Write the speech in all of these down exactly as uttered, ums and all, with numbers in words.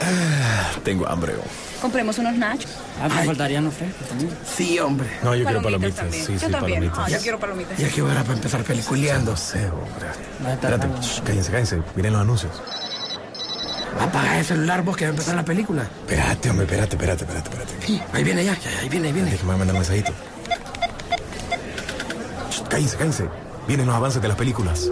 Ah, tengo hambre. Oh. Compremos unos nachos. Ah, me faltarían los frescos también. Sí, hombre. No, yo quiero Palomitas palomitas. también. Sí, Yo sí, también. palomitas. Ah, yo quiero palomitas. Ya que hora para empezar peliculeando. No sé, hombre. Va a estar Espérate, dando- shh, cállense, cállense. Miren los anuncios. Apaga el celular vos que va a empezar la película. Espérate, hombre, espérate, espérate, espérate, espérate. Sí, ahí viene ya, ya, ahí viene, ahí viene. Déjame mandar un mensajito. Shh, cállense, cállense. Vienen los avances de las películas.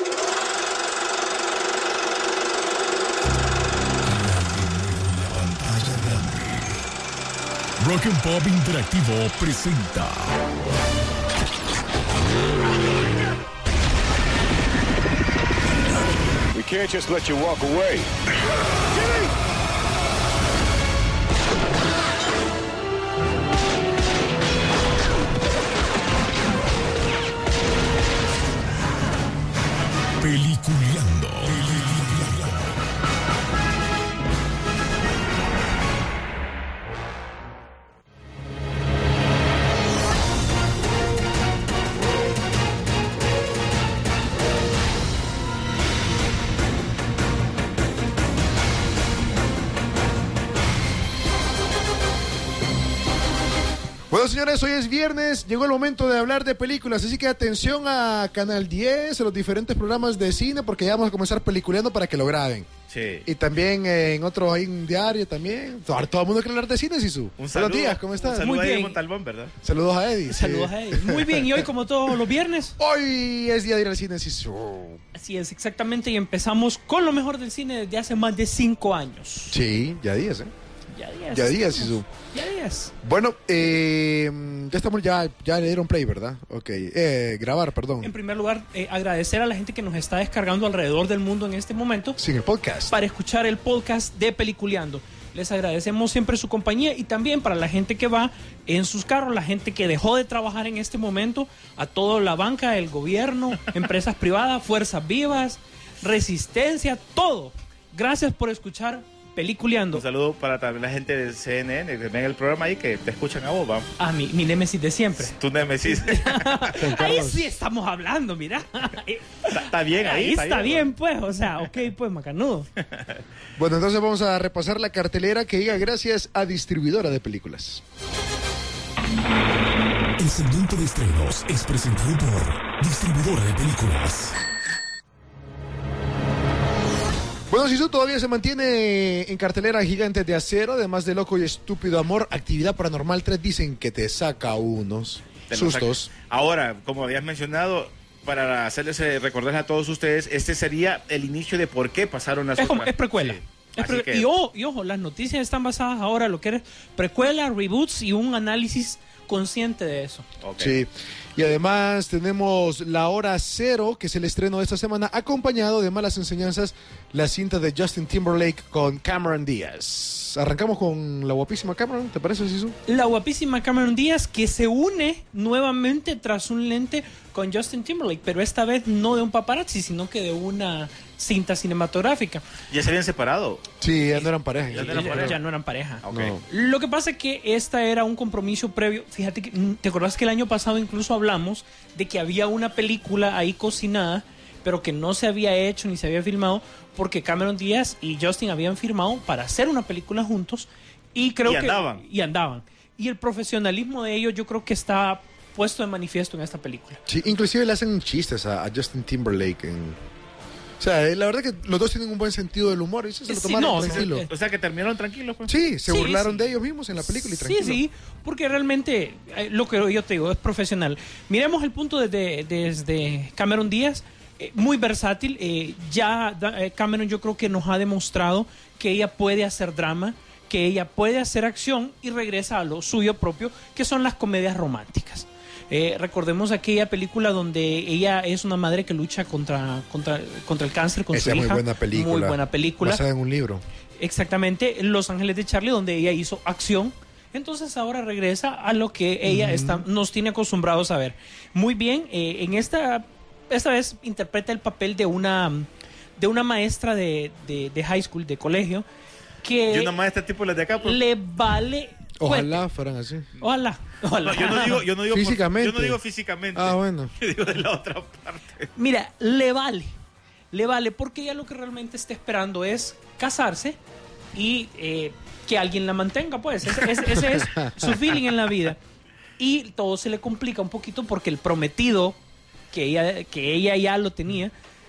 Rock and Pop Interactivo presenta We can't just let you walk away. Peliculeando. Bueno, señores, hoy es viernes, llegó el momento de hablar de películas, así que atención a Canal diez, a los diferentes programas de cine, porque ya vamos a comenzar peliculeando para que lo graben. Sí. Y también eh, en otro, hay un diario también. Todo, todo el mundo quiere hablar de cine, Sisu. Un saludo, Buenos días, ¿cómo estás? Un saludo Muy a Eddie bien. Montalbán, ¿verdad? Saludos a Eddie. sí. Saludos a él. Muy bien, y hoy como todos los viernes. Hoy es día de ir al cine, Sisu. Así es, exactamente, y empezamos con lo mejor del cine desde hace más de cinco años. Sí, ya días, ¿eh? Ya días. Ya días, Sisu. Ya días. Bueno, eh, ya estamos, ya, ya le dieron play, ¿verdad? Ok, eh, grabar, perdón. En primer lugar, eh, agradecer a la gente que nos está descargando alrededor del mundo en este momento Sin el podcast. para escuchar el podcast de Peliculeando. Les agradecemos siempre su compañía y también para la gente que va en sus carros, la gente que dejó de trabajar en este momento, a toda la banca, el gobierno, empresas privadas, fuerzas vivas, resistencia, todo. Gracias por escuchar Peliculeando. Un saludo para también la gente de C N N que ven el programa ahí, que te escuchan a vos, vamos. A mi, mi némesis de siempre. Tu némesis. Ahí sí estamos hablando, mira. Está, está bien ahí. Ahí está bien, pues. O sea, ok, pues, macanudo. Bueno, entonces vamos a repasar la cartelera que llega gracias a Distribuidora de Películas. El segmento de estrenos es presentado por Distribuidora de Películas. Bueno, Sisu todavía se mantiene en cartelera Gigantes de Acero, además de Loco y Estúpido Amor. Actividad Paranormal tres dicen que te saca unos Te lo sustos. saca. Ahora, como habías mencionado, para hacerles eh, recordar a todos ustedes, este sería el inicio de por qué pasaron las Es, como, otras. es precuela. Sí. Es Así pre- que- y, ojo, y ojo, las noticias están basadas ahora en lo que es precuela, reboots y un análisis consciente de eso. Ok. Sí. Y además tenemos La Hora Cero, que es el estreno de esta semana, acompañado de Malas Enseñanzas, la cinta de Justin Timberlake con Cameron Díaz. Arrancamos con la guapísima Cameron, ¿te parece, Sisu? La guapísima Cameron Díaz que se une nuevamente tras un lente con Justin Timberlake, pero esta vez no de un paparazzi, sino que de una cinta cinematográfica. Ya se habían separado. Sí, ya no eran pareja. Ya no eran Ya- pareja. ya no eran pareja. Ok. No. Lo que pasa es que esta era un compromiso previo. Fíjate que, mm, ¿te acordás que el año pasado incluso hablamos de que había una película ahí cocinada, pero que no se había hecho ni se había filmado porque Cameron Díaz y Justin habían firmado para hacer una película juntos y creo Y que andaban. y andaban. Y el profesionalismo de ellos yo creo que está puesto de manifiesto en esta película. Sí, inclusive le hacen chistes a, a Justin Timberlake. En... O sea, eh, la verdad que los dos tienen un buen sentido del humor y eso se lo Sí, tomaron no, tranquilo. sí, O sea que terminaron tranquilos, pues. Sí, se Sí, burlaron sí. de ellos mismos en la película y tranquilo. Sí, sí, porque realmente eh, lo que yo te digo es profesional. Miremos el punto desde, desde Cameron Díaz, eh, muy versátil. eh, ya da- eh, Cameron yo creo que nos ha demostrado que ella puede hacer drama, que ella puede hacer acción y regresa a lo suyo propio, que son las comedias románticas. Eh, recordemos aquella película donde ella es una madre que lucha contra, contra, contra el cáncer con Esa su es muy hija. buena película. Muy buena película. Basada en un libro. Exactamente, Los Ángeles de Charlie, donde ella hizo acción. Entonces ahora regresa a lo que ella está, nos tiene acostumbrados a ver. Muy bien, eh, en esta, esta vez interpreta el papel de una, de una maestra de, de, de high school, de colegio, que Y una maestra tipo las de acá, pues. le vale... Ojalá fueran así. Ojalá, ojalá. No, yo no digo, yo no digo por- Físicamente. yo no digo físicamente. Ah, bueno. Yo digo de la otra parte. Mira, le vale, le vale, porque ella lo que realmente está esperando es casarse y eh, que alguien la mantenga, pues. Ese, ese, ese es su feeling en la vida. Y todo se le complica un poquito porque el prometido, que ella, que ella ya lo tenía,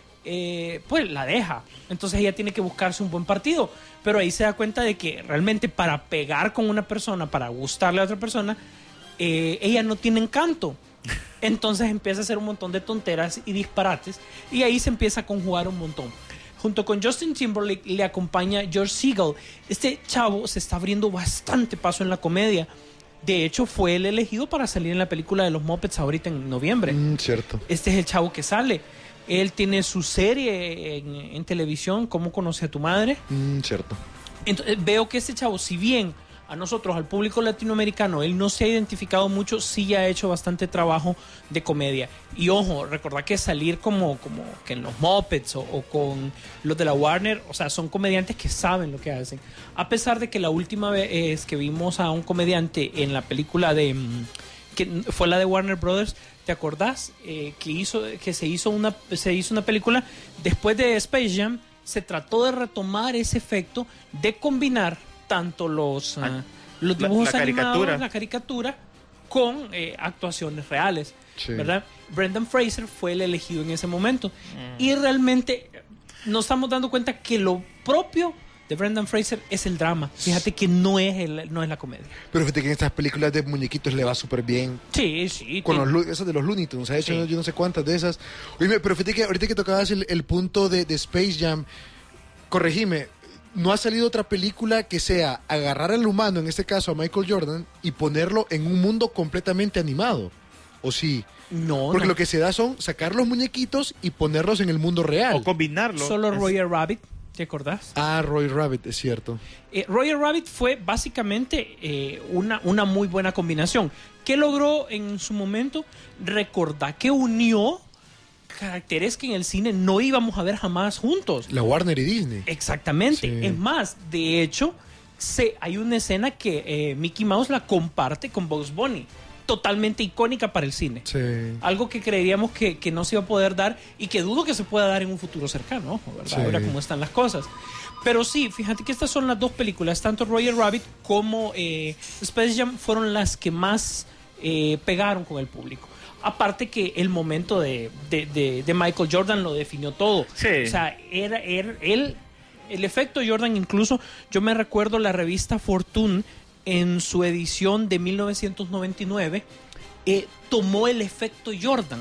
eh, pues la deja. Entonces ella tiene que buscarse un buen partido. Pero ahí se da cuenta de que realmente para pegar con una persona, para gustarle a otra persona, eh, ella no tiene encanto. Entonces empieza a hacer un montón de tonteras y disparates. Y ahí se empieza a conjugar un montón. Junto con Justin Timberlake le acompaña George Segal. Este chavo se está abriendo bastante paso en la comedia. De hecho, fue el elegido para salir en la película de los Muppets ahorita en noviembre. Mm, cierto. Este es el chavo que sale. Él tiene su serie en, en televisión, ¿Cómo conocí a tu madre? Mm, cierto. Entonces, veo que este chavo, si bien a nosotros, al público latinoamericano, él no se ha identificado mucho, sí ya ha hecho bastante trabajo de comedia. Y ojo, recordad que salir como, como que en los Muppets o, o con los de la Warner, o sea, son comediantes que saben lo que hacen. A pesar de que la última vez que vimos a un comediante en la película de... que fue la de Warner Brothers, ¿te acordás? Eh, que hizo que se hizo una se hizo una película después de Space Jam. Se trató de retomar ese efecto de combinar tanto los, uh, los dibujos la, la animados, caricatura. la caricatura, con eh, actuaciones reales, Sí. ¿verdad? Brendan Fraser fue el elegido en ese momento. Mm. Y realmente nos estamos dando cuenta que lo propio de Brendan Fraser es el drama. Fíjate que no es, el, no es la comedia. Pero fíjate que en estas películas de muñequitos le va súper bien. Sí, sí. Con sí. los, lu- esas de los Looney Tunes, ha hecho Sí. yo no sé cuántas de esas. Oye, pero fíjate que ahorita que tocabas el, el punto de, de Space Jam, corregime, no ha salido otra película que sea agarrar al humano, en este caso a Michael Jordan, y ponerlo en un mundo completamente animado. ¿O sí? No, Porque no. lo que se da son sacar los muñequitos y ponerlos en el mundo real. O combinarlo. Solo Es- Roger Rabbit, ¿te acordás? Ah, Roy Rabbit, es cierto. Eh, Roger Rabbit fue básicamente eh, una, una muy buena combinación. ¿Qué logró en su momento? Recordar que unió caracteres que en el cine no íbamos a ver jamás juntos. La Warner y Disney. Exactamente. Sí. Es más, de hecho, se, hay una escena que eh, Mickey Mouse la comparte con Bugs Bunny. Totalmente icónica para el cine. Sí. Algo que creeríamos que, que no se iba a poder dar y que dudo que se pueda dar en un futuro cercano, ojo, ¿verdad? Sí. Ahora cómo están las cosas. Pero sí, fíjate que estas son las dos películas, tanto Roger Rabbit como eh, Space Jam fueron las que más eh, pegaron con el público. Aparte que el momento de, de, de, de Michael Jordan lo definió todo. Sí. O sea, era, era él, el efecto Jordan, incluso yo me recuerdo la revista Fortune en su edición de mil novecientos noventa y nueve eh, tomó el efecto Jordan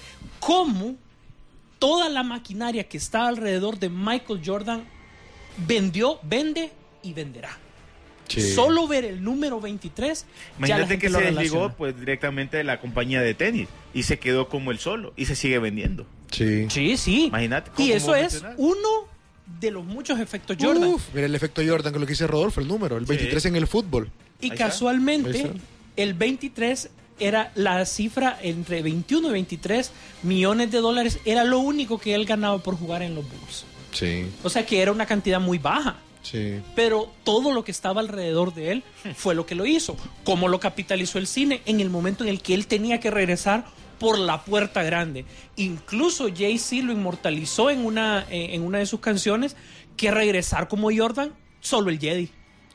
como toda la maquinaria que está alrededor de Michael Jordan vendió, vende y venderá. Sí. Solo ver el número veintitrés, ya la Imagínate gente que lo se desligó relaciona. pues directamente de la compañía de tenis y se quedó como él solo y se sigue vendiendo. Sí. Sí, sí. Imagínate, Y ¿cómo eso es mencionar? uno de los muchos efectos Jordan. Uf, mira el efecto Jordan, con lo que dice Rodolfo, el número, el veintitrés en el fútbol. Y Ahí está. casualmente, Ahí está. el veintitrés era la cifra entre veintiuno y veintitrés millones de dólares. Era lo único que él ganaba por jugar en los Bulls. Sí, O sea que era una cantidad muy baja. sí. Pero todo lo que estaba alrededor de él fue lo que lo hizo. Cómo lo capitalizó el cine en el momento en el que él tenía que regresar por la puerta grande. Incluso Jay-Z lo inmortalizó en una, eh, en una de sus canciones, que regresar como Jordan, solo el Jedi.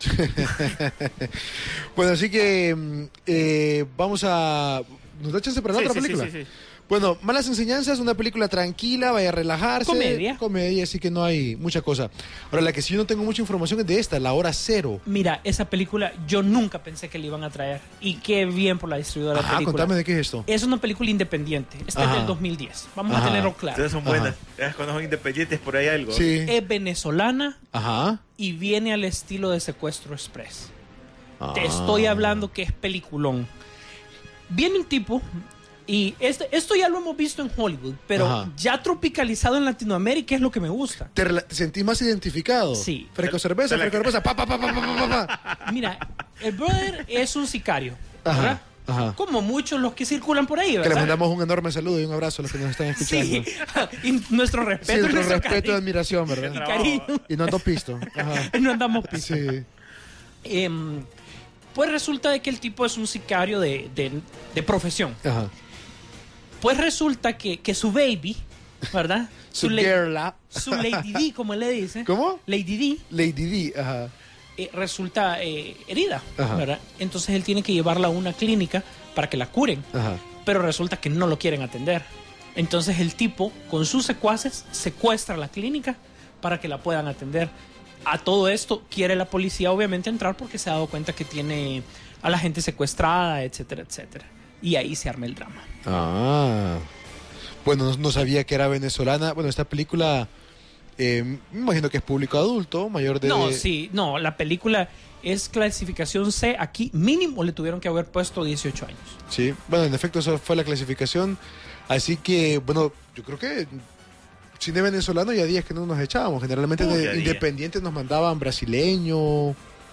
Bueno, así que mm, eh, vamos a... ¿Nos da chance para la Sí, otra sí, sí, película? sí, sí. Bueno, Malas Enseñanzas, una película tranquila, vaya a relajarse. Comedia. Comedia, así que no hay mucha cosa. Ahora, la que sí yo no tengo mucha información es de esta, La Hora Cero. Mira, esa película yo nunca pensé que le iban a traer. Y qué bien por la distribuidora de Ah, película. contame de qué es esto. Es una película independiente. Esta es Ajá. del dos mil diez. Vamos Ajá. a tenerlo claro. Ustedes son buenas. Ya cuando son independientes por ahí algo. Sí. Es venezolana Ajá. y viene al estilo de Secuestro Express. Te Ah. estoy hablando que es peliculón. Viene un tipo, y este, esto ya lo hemos visto en Hollywood, pero Ajá. ya tropicalizado en Latinoamérica es lo que me gusta. ¿Te, rela- te sentís más identificado? Sí. Fresco cerveza, Te la- fresco cerveza, pa, pa, pa, pa, pa, pa, pa. Mira, el brother es un sicario, Ajá, ¿verdad? ajá. Como muchos los que circulan por ahí, Que le ¿verdad? mandamos un enorme saludo y un abrazo a los que nos están escuchando. Sí, y nuestro Sí, respeto, nuestro nuestro respeto y cariño, admiración, y ¿verdad? cariño. Y no ando pisto. Ajá. No andamos piso. Sí. Em, pues resulta de que el tipo es un sicario de, de, de profesión. Ajá. Pues resulta que, que su baby ¿verdad? Su la- girla. su Lady D, como él le dice. ¿Cómo? Lady D. Lady D, ajá. eh, resulta eh, herida, Ajá. ¿verdad? Entonces él tiene que llevarla a una clínica para que la curen, Ajá. pero resulta que no lo quieren atender. Entonces el tipo, con sus secuaces, secuestra la clínica para que la puedan atender. A todo esto quiere la policía obviamente entrar porque se ha dado cuenta que tiene a la gente secuestrada, etcétera, etcétera. Y ahí se arma el drama. Ah. Bueno, no, no sabía que era venezolana. Bueno, esta película, eh, me imagino que es público adulto, mayor de... No, sí, no, la película es clasificación C. Aquí mínimo le tuvieron que haber puesto dieciocho años. Sí, bueno, en efecto, eso fue la clasificación. Así que, bueno, yo creo que cine venezolano ya días que no nos echábamos. Generalmente Uh, de ya día. Independientes nos mandaban brasileño, Ujú.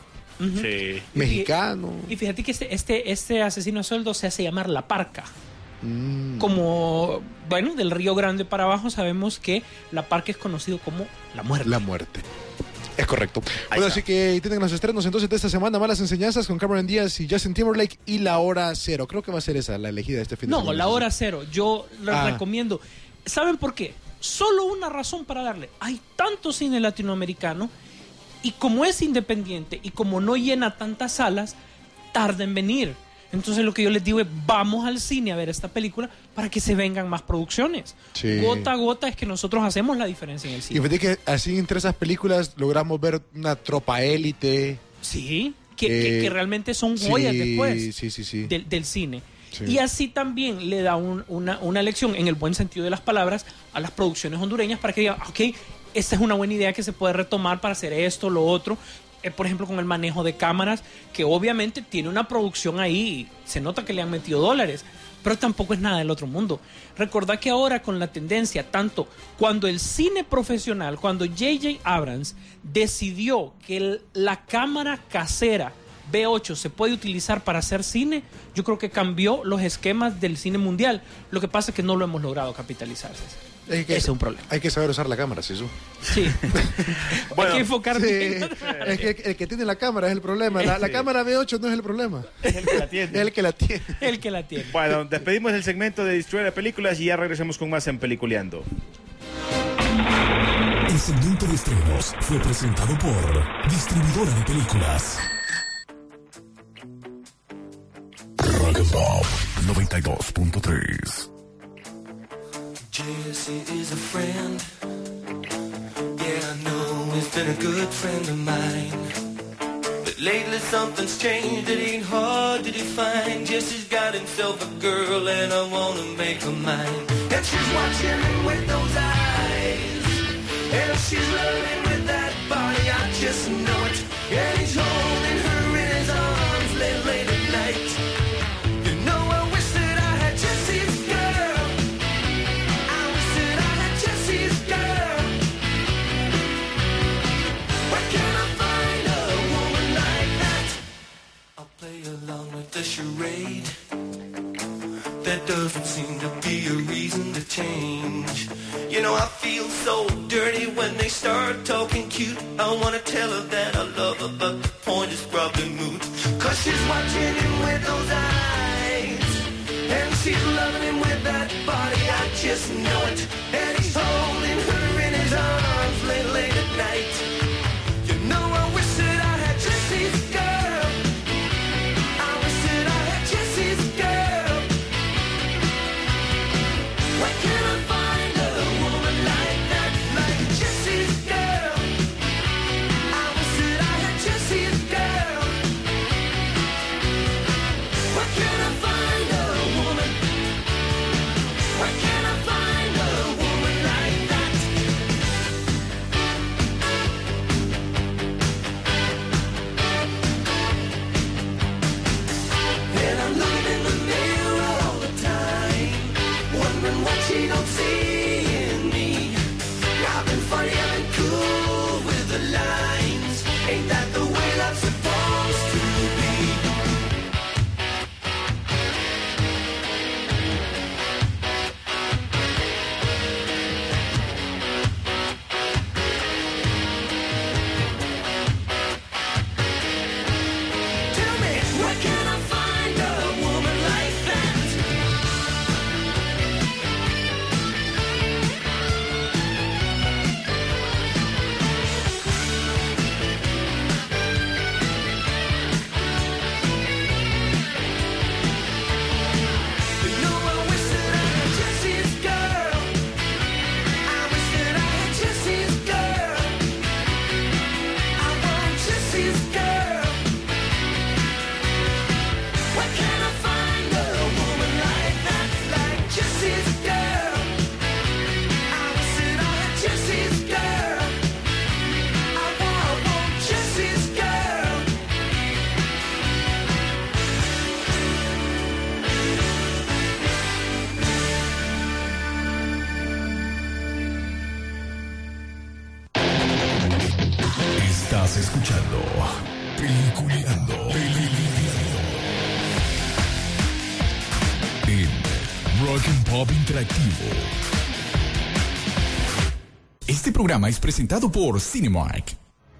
Sí. mexicano. Y fíjate que este, este, este asesino a sueldo se hace llamar La Parca. Mm. Como, bueno, del Río Grande para abajo sabemos que La Parca es conocido como La Muerte. La muerte. Es correcto. Ahí Bueno, está. así que ahí tienen los estrenos entonces de esta semana, Malas Enseñanzas con Cameron Díaz y Justin Timberlake y La Hora Cero. Creo que va a ser esa la elegida de este fin de No, semana. La Hora Cero. Yo les Ah. recomiendo. ¿Saben por qué? Solo una razón para darle. Hay tanto cine latinoamericano y como es independiente y como no llena tantas salas, tarda en venir. Entonces lo que yo les digo es, vamos al cine a ver esta película para que se vengan más producciones. Sí. Gota a gota es que nosotros hacemos la diferencia en el Y cine. fíjate que así entre esas películas logramos ver una tropa élite. Sí, que, que- Eh, que realmente son joyas sí, después Sí, sí, sí. del, del cine. Sí. Y así también le da un- una, una lección, en el buen sentido de las palabras, a las producciones hondureñas para que digan, ok, esta es una buena idea que se puede retomar para hacer esto, lo otro. Eh, por ejemplo, con el manejo de cámaras, que obviamente tiene una producción ahí, se nota que le han metido dólares, pero tampoco es nada del otro mundo. Recordad que ahora con la tendencia, tanto cuando el cine profesional, cuando J J Abrams decidió que el- la cámara casera B ocho se puede utilizar para hacer cine, yo creo que cambió los esquemas del cine mundial. Lo que pasa es que no lo hemos logrado capitalizar, César. Hay que, Ese es un problema. Hay que saber usar la cámara, sí, eso. Sí. Bueno, Hay que enfocar Sí, bien. es que el que tiene la cámara es el problema. La, la Sí. cámara B ocho no es el problema. Es el que la Es tiene. el que la tiene. El que la tiene. Bueno, despedimos el segmento de Distribuidora de Películas y ya regresamos con más en Peliculeando. El segmento de estrenos fue presentado por Distribuidora de Películas. Rock and Pop noventa y dos punto tres. Jesse is a friend. Yeah, I know he's been a good friend of mine. But lately something's changed, it ain't hard to define. Jesse's got himself a girl and I wanna make her mine. And she's watching him with those eyes. And she's loving with that body, I just know it. And he's holding her in his arms late, late at night. You know I wish that I had Jesse's girl. I wish that I had Jesse's girl. Where can I find a woman like that? I'll play along with the charade. There doesn't seem to be a reason to change. You know I feel so dirty when they start talking cute. I wanna tell her that I love her, but the point is probably moot. Cause she's watching him with those eyes. And she's loving him with that body, I just know it. And he's holding her in his arms late, late at night. You know I wish that I had Jesse's girl. I wish that I had Jesse's girl. Where can I find a woman like that, like Jesse's girl? I wish that I had Jesse's girl. Where can I find a woman? Where can I find a woman Estás escuchando Peliculeando. Peliculeando. En Rock and Pop Interactivo. Este programa es presentado por Cinemark.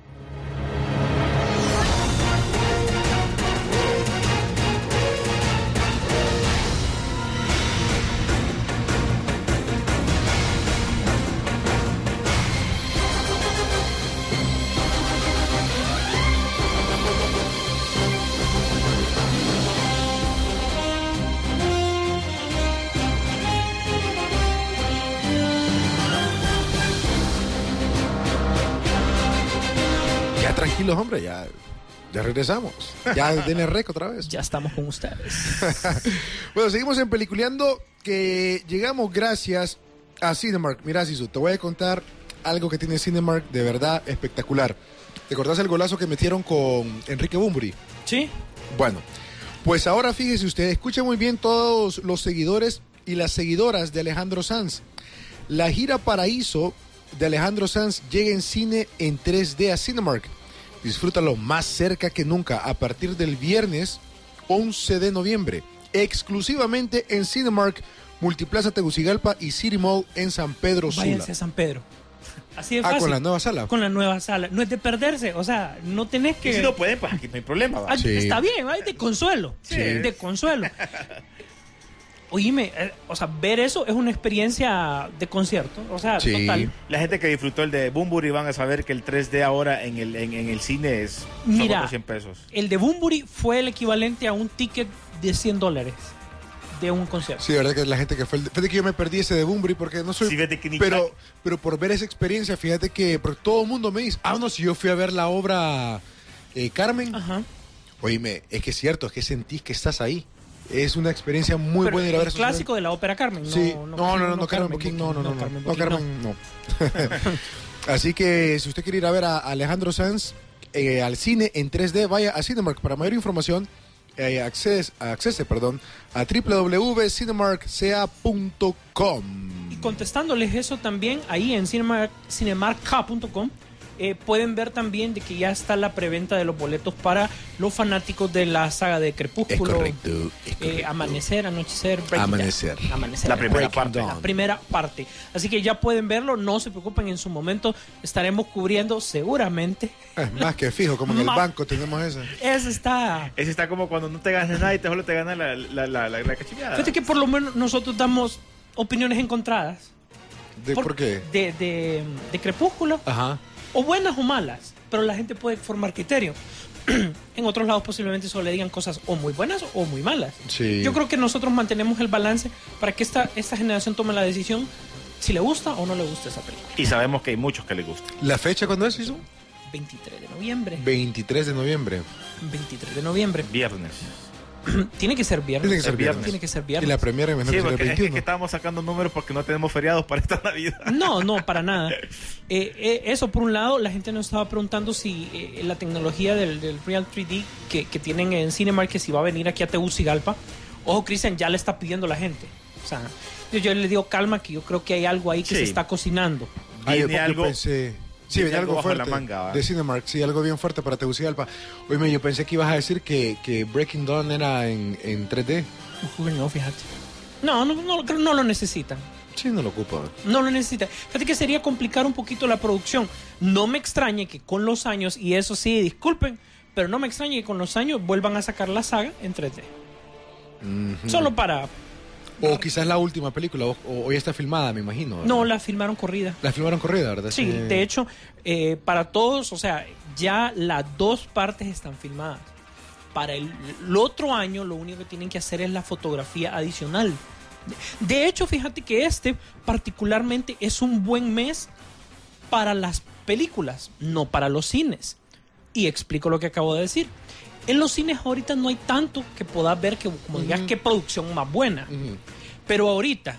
Tranquilos, hombre, ya, ya regresamos. Ya denle rec otra vez. Ya estamos con ustedes. Bueno, seguimos en Peliculeando, que llegamos gracias a Cinemark. Mira, Sisu, te voy a contar algo que tiene Cinemark de verdad espectacular. ¿Te acordás el golazo que metieron con Enrique Bunbury? Sí. Bueno, pues ahora fíjese usted, escucha muy bien todos los seguidores y las seguidoras de Alejandro Sanz. La gira Paraíso de Alejandro Sanz llega en cine en tres D a Cinemark. Disfrútalo más cerca que nunca a partir del viernes once de noviembre, exclusivamente en Cinemark, Multiplaza Tegucigalpa y City Mall en San Pedro Sula. Váyanse a San Pedro. Así de Ah, fácil. con la nueva sala. Con la nueva sala. No es de perderse, o sea, no tenés que... Y si no pueden, pues aquí no hay problema. ¿va? Ah, Sí. Está bien, hay de consuelo. Sí. De consuelo. Oíme, eh, o sea, ver eso es una experiencia de concierto. O sea, Sí. total. La gente que disfrutó el de Bunbury van a saber que el tres D ahora en el, en, en el cine es son Mira, otros cien pesos. El de Bunbury fue el equivalente a un ticket de cien dólares de un concierto. Sí, de verdad que la gente que fue... El... Fíjate que yo me perdí ese de Bunbury porque no soy... Sí, fíjate que ni pero, ca- pero por ver esa experiencia, fíjate que porque todo el mundo me dice, ah, no, si yo fui a ver la obra eh, Carmen, Ajá. oíme, es que es cierto, es que sentís que estás ahí. Es una experiencia muy Pero buena ir a ver el esos clásico de la ópera Carmen. No, Sí, no, no, no, no, Carmen Booking, Booking, no, no, no, no, Carmen no, Booking, Carmen, no. Así que si usted quiere ir a ver a Alejandro Sanz eh, al cine en tres D, vaya a Cinemark. Para mayor información, eh, accese, accese, perdón, a doble u doble u doble u punto cinemark c a punto com. Y contestándoles eso también, ahí en cinemark, cinemark k punto com, eh, pueden ver también de que ya está la preventa de los boletos para los fanáticos de la saga de Crepúsculo. Es correcto, es Eh, correcto. amanecer, anochecer, Breaking Amanecer. Down. Amanecer. La primera Breaking parte. Dawn. La primera parte. Así que ya pueden verlo, no se preocupen, en su momento estaremos cubriendo seguramente. Es más que fijo, como en el Ma- banco tenemos esa. Ese está... Ese está como cuando no te ganas nada y te solo te gana la, la, la, la, la cachineada. Fíjate que por lo menos nosotros damos opiniones encontradas. ¿De por, qué? De, de, de Crepúsculo. Ajá. O buenas o malas, pero la gente puede formar criterio. En otros lados posiblemente solo le digan cosas o muy buenas o muy malas. Sí. Yo creo que nosotros mantenemos el balance para que esta, esta generación tome la decisión si le gusta o no le gusta esa película. Y sabemos que hay muchos que les gusta. ¿La fecha cuándo es, Isu? veintitrés de noviembre. veintitrés de noviembre. veintitrés de noviembre. Viernes. Tiene que ser viernes. Tiene que ser viernes. Tiene que ser Y viernes. la premiere me Sí, que será el porque es que, veintiuno. que estábamos sacando números porque no tenemos feriados para esta Navidad. No, no, para nada. Eh, eh, eso por un lado, la gente nos estaba preguntando si eh, la tecnología del, del Real tres D que, que tienen en Cinemark, que si va a venir aquí a Tegucigalpa. Ojo, Cristian, ya le está pidiendo la gente. O sea, yo, yo le digo calma, que yo creo que hay algo ahí que Sí. se está cocinando. Ah, yo- Viene yo algo- pensé- sí, viene venía algo algo bajo la fuerte manga, ¿va? de Cinemark, sí, algo bien fuerte para Tegucigalpa. Oye, yo pensé que ibas a decir que, que Breaking Dawn era en, en tres D. Uy, no, fíjate. No, no, no, creo- no lo necesitan. Sí, no lo ocupa. No lo necesitan. Fíjate que sería complicar un poquito la producción. No me extrañe que con los años, y eso sí, disculpen, pero no me extrañe que con los años vuelvan a sacar la saga en tres D. Ujú. Solo para... O quizás la última película, o, o ya está filmada, me imagino. ¿verdad? No, la filmaron corrida. La filmaron corrida, ¿verdad? Sí, de hecho, eh, para todos, o sea, ya las dos partes están filmadas. Para el, el otro año, lo único que tienen que hacer es la fotografía adicional. De, de hecho, fíjate que este particularmente es un buen mes para las películas, no para los cines. Y explico lo que acabo de decir. En los cines ahorita no hay tanto que puedas ver que, como digas, qué producción más buena. Ujú. Pero ahorita,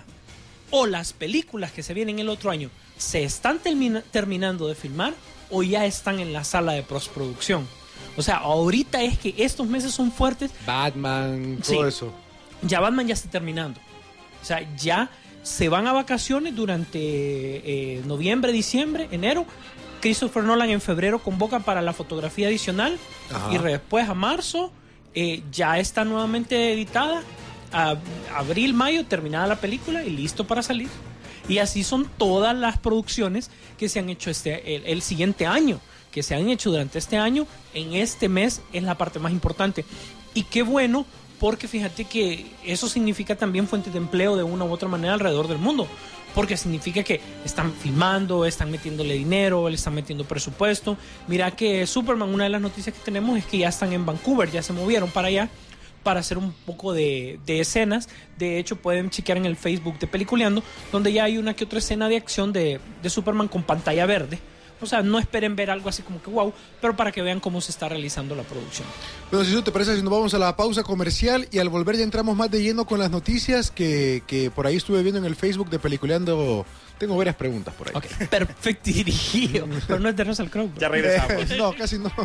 o las películas que se vienen el otro año, se están termina- terminando de filmar o ya están en la sala de postproducción. O sea, ahorita es que estos meses son fuertes. Batman, todo Sí. eso. Ya Batman ya está terminando. O sea, ya se van a vacaciones durante eh, noviembre, diciembre, enero. Christopher Nolan en febrero convoca para la fotografía adicional. Ajá. Y después a marzo eh, ya está nuevamente editada. A abril, mayo, terminada la película y listo para salir. Y así son todas las producciones que se han hecho este, el, el siguiente año, que se han hecho durante este año. En este mes es la parte más importante. Y qué bueno, porque fíjate que eso significa también fuentes de empleo de una u otra manera alrededor del mundo. Porque significa que están filmando, están metiéndole dinero, le están metiendo presupuesto. Mira que Superman, una de las noticias que tenemos es que ya están en Vancouver, ya se movieron para allá para hacer un poco de, de escenas. De hecho, pueden chequear en el Facebook de Peliculeando, donde ya hay una que otra escena de acción de, de Superman con pantalla verde. O sea, no esperen ver algo así como que wow, pero para que vean cómo se está realizando la producción. Bueno, si eso te parece, si nos vamos a la pausa comercial y al volver ya entramos más de lleno con las noticias que, que por ahí estuve viendo en el Facebook de Peliculeando. Tengo varias preguntas por ahí. Ok, perfecto y dirigido, pero no es de Russell Crowe. Ya regresamos. Eh, no, casi no.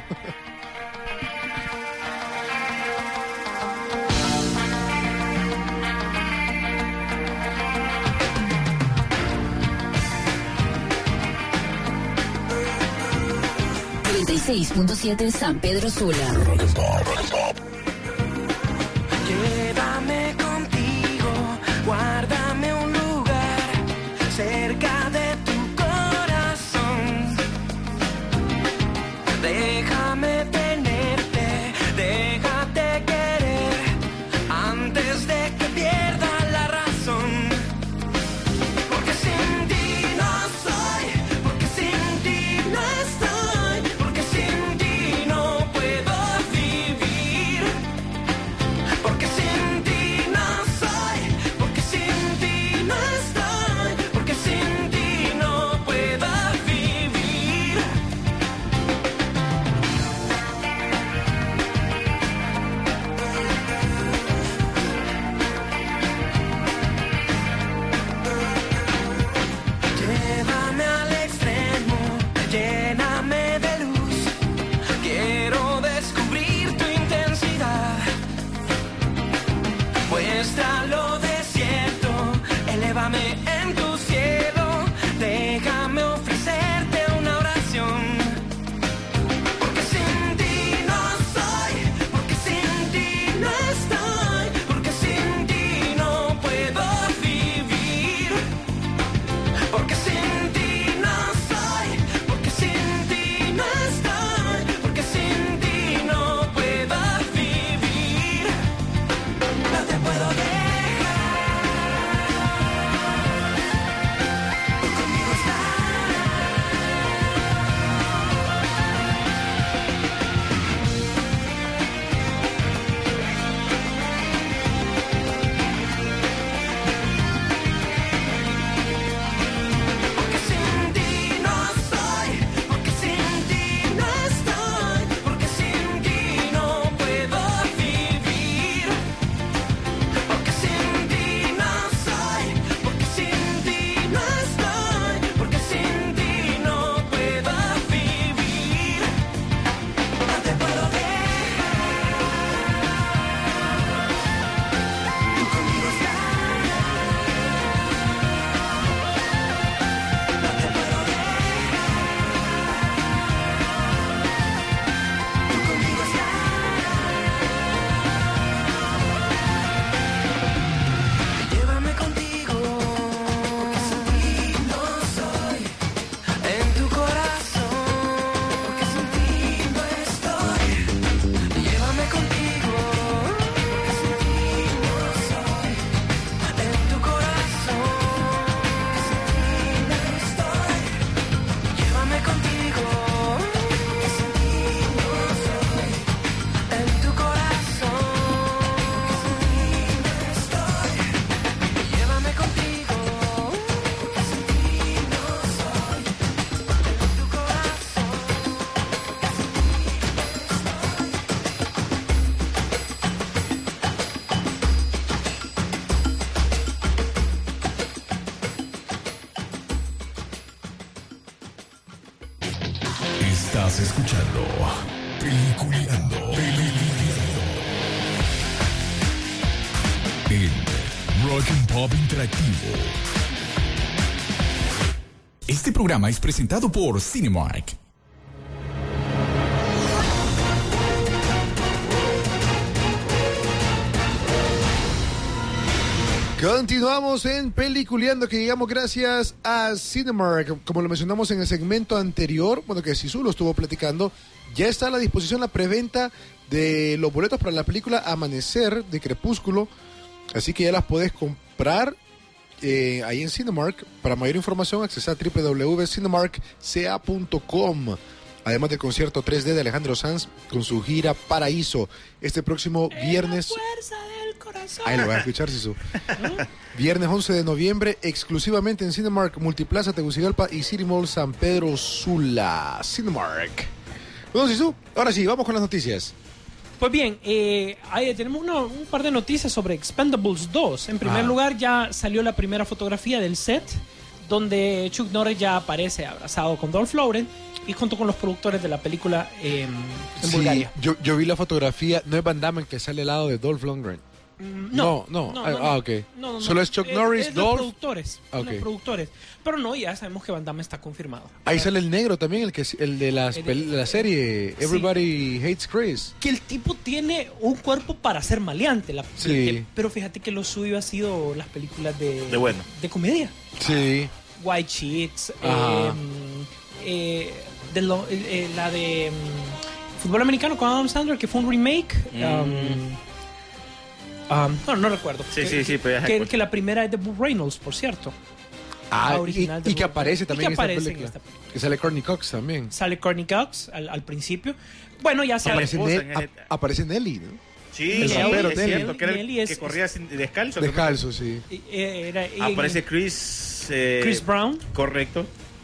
noventa y seis punto siete San Pedro Sula. Llévame contigo, guárdame un lugar cerca de tu corazón. Déjame tenerte, déjate querer antes de que pierda la razón. Porque sin ti no soy, porque sin ti no estoy, porque sin ti no puedo vivir. Porque sin ti no soy, porque sin ti no estoy, porque sin ti no puedo vivir. Llévame al extremo, lléname de luz. Quiero descubrir tu intensidad. Muestra lo desierto, elévame en tu cielo. Déjame ofrecerte una oración. Porque sin ti no soy, porque sin ti no estoy, porque sin ti no puedo vivir. Porque sin ti no soy, porque sin ti no estoy, porque sin ti no puedo vivir. No te puedo dejar, tú conmigo estás. Porque sin ti no soy, porque sin ti no estoy, porque sin ti no puedo vivir. Porque sin ti no soy, porque sin ti no estoy, porque sin ti no puedo vivir. No te puedo dejar, tú conmigo estás. No te puedo dejar, tú conmigo estás. Llévame contigo, porque sin ti no soy. En tu corazón, porque sin ti no estoy. Llévame contigo, porque sin ti no soy. En tu corazón, porque sin ti no estoy. Llévame contigo, porque sin ti no soy. En tu corazón, porque sin ti no estoy. Llévame contigo, porque sin ti no soy. En tu corazón, porque sin ti Estás escuchando Peliculeando. Peliculeando. En Rock and Pop Interactivo. Este programa es presentado por Cinemark. Continuamos en Peliculeando, que llegamos gracias a Cinemark. Como lo mencionamos en el segmento anterior, bueno, que Sisu lo estuvo platicando, ya está a la disposición la preventa de los boletos para la película Amanecer de Crepúsculo, así que ya las podés comprar eh, ahí en Cinemark. Para mayor información, accesa a doble u doble u doble u punto cinemark c a punto com. Además del concierto tres D de Alejandro Sanz con su gira Paraíso este próximo viernes. Ahí lo voy a escuchar, Sisu. Viernes once de noviembre, exclusivamente en Cinemark Multiplaza Tegucigalpa y City Mall San Pedro Sula. Cinemark. Bueno, Sisu, ahora sí, vamos con las noticias. Pues bien, eh, ahí tenemos una- un par de noticias sobre Expendables dos. En primer Ah. lugar, ya salió la primera fotografía del set, donde Chuck Norris ya aparece abrazado con Dolph Lundgren y junto con los productores de la película eh, en Sí, Bulgaria. yo, yo vi la fotografía, no es Van Damme el que sale al lado de Dolph Lundgren. No, no, no, ah, no, ah, no. ok. No, no, Solo no. es Chuck Eh, Norris, es los Dolph. productores, Ah, los ok. productores. Pero no, ya sabemos que Van Damme está confirmado. Ahí sale el negro también, el que es- el de, las El- pel- de la serie Everybody Hates Chris. Que el tipo tiene un cuerpo para ser maleante. La, Sí. que- pero fíjate que lo suyo ha sido las películas de, De bueno. de comedia. Sí. White Chicks, Ajá. eh, eh, de lo- eh, eh, la de mm, fútbol americano con Adam Sandler, que fue un remake. um, um, no, no recuerdo. Sí, Que- sí, sí, pero ya que, recuerdo. que la primera es de Burt Reynolds, por cierto. Ah, La y, original de y que Burt- aparece y también que en esta aparece en película. esta película. Que sale Courtney Cox también. Sale Courtney Cox al, al principio. Bueno, ya sale. Aparece, esposa Nel- en ese- a- aparece Nelly, ¿no? Sí, El sí, rapero es Nelly. cierto, que era el Nelly es- que corría sin- descalzo. Descalzo, sí. Eh, era- y- Aparece Chris... eh, Chris Brown. Correcto.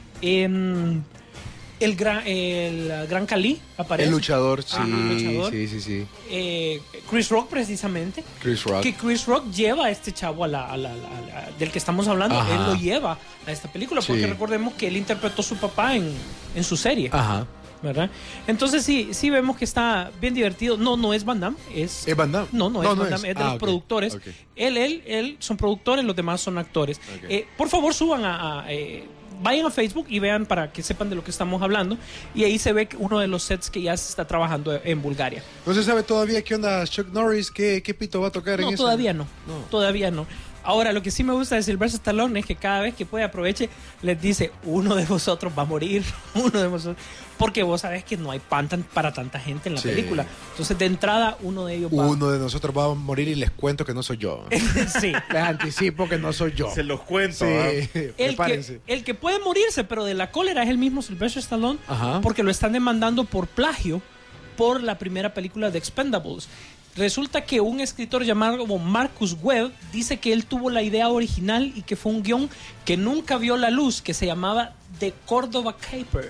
em, el gran, el gran Khali aparece. El luchador, sí, Ajá, el luchador. sí, sí, sí. Eh, Chris Rock, precisamente. Chris Rock. Que Chris Rock lleva a este chavo a la, a la- a la- a- del que estamos hablando. Ajá. Él lo lleva a esta película. Porque Sí. recordemos que él interpretó a su papá en, en su serie. Ajá. ¿Verdad? Entonces sí, sí vemos que está bien divertido. No, no es Van Damme, es... ¿Es Van Damme? No, no, No, es no Van es. Damme, es de Ah, los ok, productores. ok. Él, él, él son productores, los demás son actores. Ok. Eh, por favor, suban a... a, eh, vayan a Facebook y vean para que sepan de lo que estamos hablando. Y ahí se ve que uno de los sets que ya se está trabajando en Bulgaria. No se sabe todavía qué onda Chuck Norris, qué, qué pito va a tocar No, en todavía esa. no, No. Todavía no. Ahora, lo que sí me gusta de Sylvester Stallone es que cada vez que puede aproveche, les dice, uno de vosotros va a morir, uno de vosotros. Porque vos sabés que no hay pan tan- para tanta gente en la Sí. película. Entonces, de entrada, uno de ellos va... Uno de nosotros va a morir y les cuento que no soy yo. sí. Les anticipo que no soy yo. Se los cuento. Sí, ¿ah? El prepárense. que, el que puede morirse, pero de la cólera, es el mismo Sylvester Stallone, Ajá. porque lo están demandando por plagio por la primera película de Expendables. Resulta que un escritor llamado Marcus Webb dice que él tuvo la idea original y que fue un guión que nunca vio la luz, que se llamaba The Cordova Caper.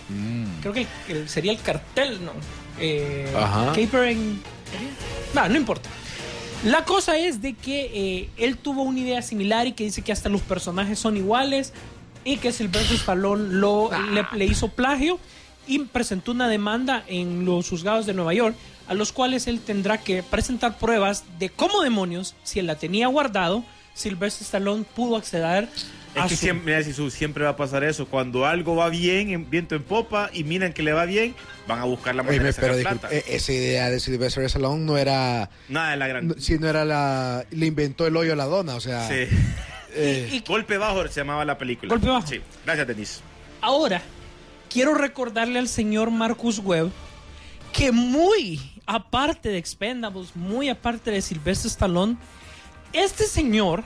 Creo que el- el- sería el cartel, ¿no? Eh, Ajá. Caper en... No, no importa. La cosa es de que eh, él tuvo una idea similar y que dice que hasta los personajes son iguales y que Sylvester Stallone lo, le, le hizo plagio y presentó una demanda en los juzgados de Nueva York, a los cuales él tendrá que presentar pruebas de cómo demonios, si él la tenía guardado, Sylvester Stallone pudo acceder a Es que su... siempre, mira, Jesús, siempre va a pasar eso. Cuando algo va bien, en viento en popa, y miran que le va bien, van a buscar la Oye, manera de pero sacar disculpe, plata. eh, esa idea de Sylvester Stallone no era... Nada de la gran... no- si no era la... Le inventó el hoyo a la dona, o sea... Sí. eh, Y- Golpe bajo se llamaba la película. Golpe bajo. Sí. Gracias, Denis. Ahora, quiero recordarle al señor Marcus Webb que muy aparte de Expendables, muy aparte de Sylvester Stallone, este señor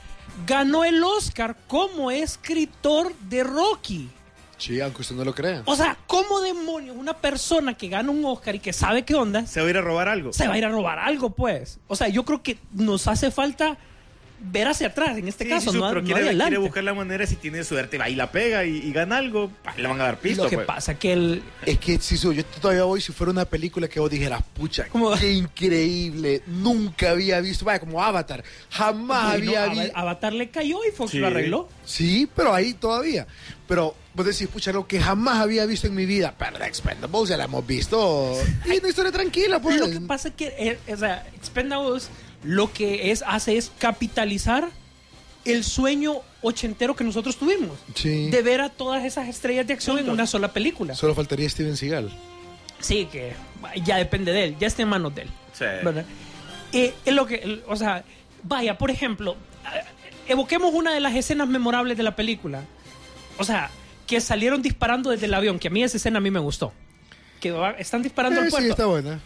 ganó el Oscar como escritor de Rocky. sí, aunque usted no lo crea. O sea, ¿cómo demonios una persona que gana un Oscar y que sabe qué onda ¿Se va a ir a robar algo? se va a ir a robar algo, pues? O sea, yo creo que nos hace falta ver hacia atrás, en este Sí, caso, sí, no, pero no quiere, adelante. quiere buscar la manera, si tiene suerte, va y la pega y, y gana algo, pa, le van a dar pisto. Lo que pues. pasa que el... Es que si yo todavía voy, si fuera una película que vos dijeras, pucha, ¿Cómo? qué increíble, nunca había visto, vaya, como Avatar, jamás Bueno, había Ava- visto. Avatar le cayó y Fox Sí. lo arregló. Sí, pero ahí todavía. Pero vos decís, pucha, lo que jamás había visto en mi vida, pero The Expendables ya la hemos visto. Y una historia tranquila, pues. Lo que pasa es que eh, o sea, Expendables lo que es, hace es capitalizar el sueño ochentero que nosotros tuvimos. Sí. De ver a todas esas estrellas de acción en una sola película. Solo faltaría Steven Seagal. Sí, que ya depende de él, ya está en manos de él. Sí. ¿Verdad? Eh, es lo que, el- o sea, vaya, por ejemplo, eh, evoquemos una de las escenas memorables de la película. O sea, que salieron disparando desde el avión, que a mí esa escena a mí me gustó. Que va- están disparando Eh, al sí, puerto. está buena.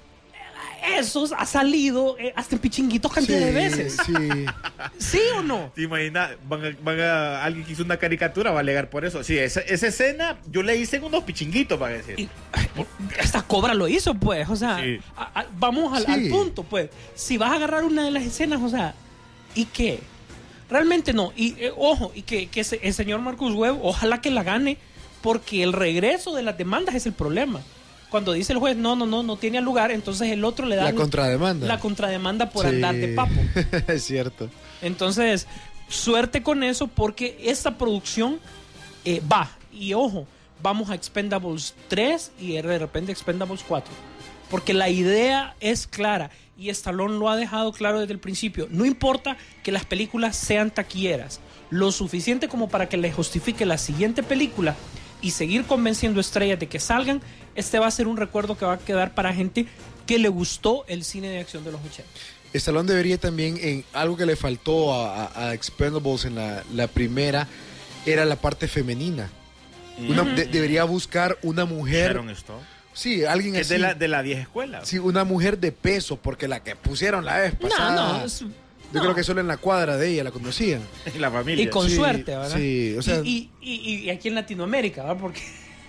Eso ha salido eh, hasta en pichinguitos cantidad Sí, de veces. sí. ¿Sí o no? ¿Te imaginas? Van a, van a- alguien que hizo una caricatura va a alegar por eso. Sí, esa, esa escena yo le hice en unos pichinguitos, para decir. Y, esta Cobra lo hizo, pues. O sea, Sí. a- a- vamos al, Sí. al punto, pues. Si vas a agarrar una de las escenas, o sea, ¿y qué? Realmente no. Y eh, ojo, y que, que ese- el señor Marcus Webb, ojalá que la gane, porque el regreso de las demandas es el problema. Cuando dice el juez, no, no, no, no tiene lugar, entonces el otro le da La contrademanda. la contrademanda por Sí. andar de papo. Es cierto. Entonces, suerte con eso porque esta producción eh, va. Y ojo, vamos a Expendables tres y de repente Expendables cuatro. Porque la idea es clara y Stallone lo ha dejado claro desde el principio. No importa que las películas sean taquilleras, lo suficiente como para que le justifique la siguiente película y seguir convenciendo estrellas de que salgan. Este va a ser un recuerdo que va a quedar para gente que le gustó el cine de acción de los ochenta. Stallone debería también, en algo que le faltó a, a- a Expendables en la, la primera, era la parte femenina. Una- de- debería buscar una mujer. Sharon Stone. Sí, alguien Que es así. de la, de la vieja escuela. Sí, una mujer de peso, porque la que pusieron la vez pasada. No, no, es- Yo no. creo que solo en la cuadra de ella la conocían. La familia. Y con Sí, suerte, ¿verdad? sí, o sea- y, y- y- y aquí en Latinoamérica, ¿verdad? Porque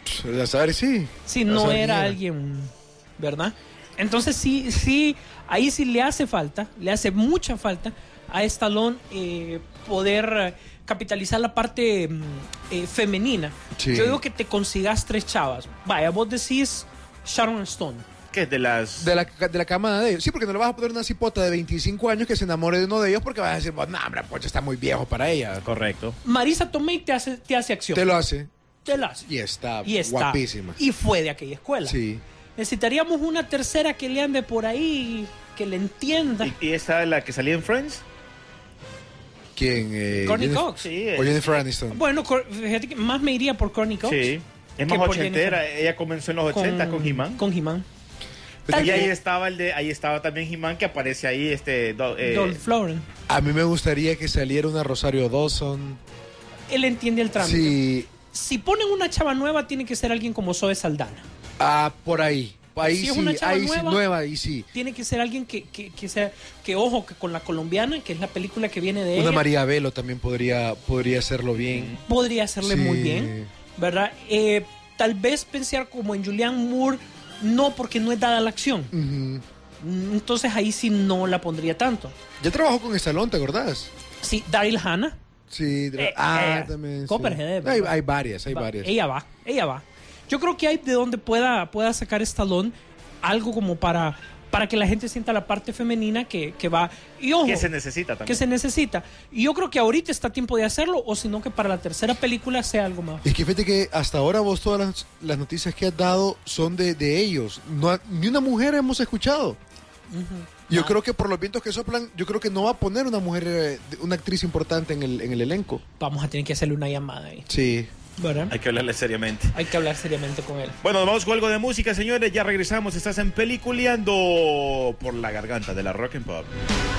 A saber, sí. si A no saber era quién alguien, ¿verdad? Entonces sí, sí, ahí sí le hace falta, le hace mucha falta a Stallone eh, poder eh, capitalizar la parte mm, eh, femenina. Sí. Yo digo que te consigas tres chavas. Vaya, vos decís Sharon Stone. Que es de las. De la, de la camada de ellos. Sí, porque no le vas a poner una cipota de veinticinco años que se enamore de uno de ellos porque vas a decir, no, hombre, pues está muy viejo para ella. Correcto. Marisa Tomei te hace, te hace acción. Te lo hace. Te la hace. Y está, Y está. guapísima. Y fue de aquella escuela. Sí. Necesitaríamos una tercera que le ande por ahí, que le entienda. ¿Y, y esta es la que salía en Friends? ¿Quién? Eh, Courtney Jennifer- Cox. Sí. O Jennifer Aniston. Bueno, Cor- fíjate que más me iría por Courtney Cox. Sí. Es que más por ochentera. Jennifer. Ella comenzó en los ochenta con He-Man. Con He-Man. Pero Y ahí vez- estaba el de, ahí estaba también He-Man que aparece ahí, este, do- eh, Dolph Lundgren. A mí me gustaría que saliera una Rosario Dawson. Él entiende el trámite. Sí. Si ponen una chava nueva, tiene que ser alguien como Zoe Saldana. Ah, por ahí. Ahí Si es sí, una chava ahí sí, nueva. nueva, ahí sí. Tiene que ser alguien que, que, que sea, que ojo, que con la colombiana, que es la película que viene de Una ella, María Velo también podría, podría hacerlo bien. podría hacerle Sí. muy bien, ¿verdad? Eh, tal vez pensar como en Julianne Moore, no, porque no es dada la acción. Ujú. Entonces ahí sí no la pondría tanto. Ya trabajó con Stallone, ¿te acordás? Sí, Daryl Hannah. Sí. tra- Eh, ah, eh, también. sí. Copperhead, Hay, ¿verdad? hay varias, hay Va, varias. Ella va, ella va. Yo creo que hay de donde pueda, pueda sacar Stallone algo como para, para que la gente sienta la parte femenina que, que va. Y ojo, que se necesita también. que se necesita. Y yo creo que ahorita está tiempo de hacerlo, o si no que para la tercera película sea algo más. Es que fíjate que hasta ahora vos todas las, las noticias que has dado son de, de ellos. No, ha- ni una mujer hemos escuchado. Yo Ah. creo que por los vientos que soplan, yo creo que no va a poner una mujer, eh, una actriz importante en el, en el elenco. Vamos a tener que hacerle una llamada ahí, Sí. ¿verdad? Hay que hablarle seriamente. Hay que hablar seriamente con él. Bueno, nos vamos con algo de música, señores. Ya regresamos. Estás en Peliculeando por la garganta de la Rock and Pop.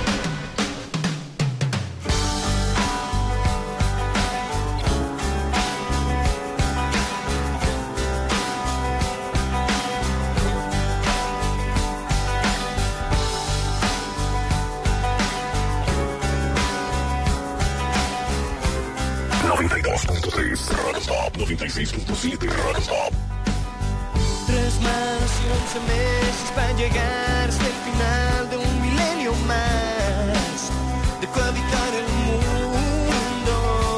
noventa y dos punto seis Rock and Pop, noventa y seis punto siete Rock and Pop. Tres más y once meses para llegar hasta el final de un milenio más de cohabitar el mundo.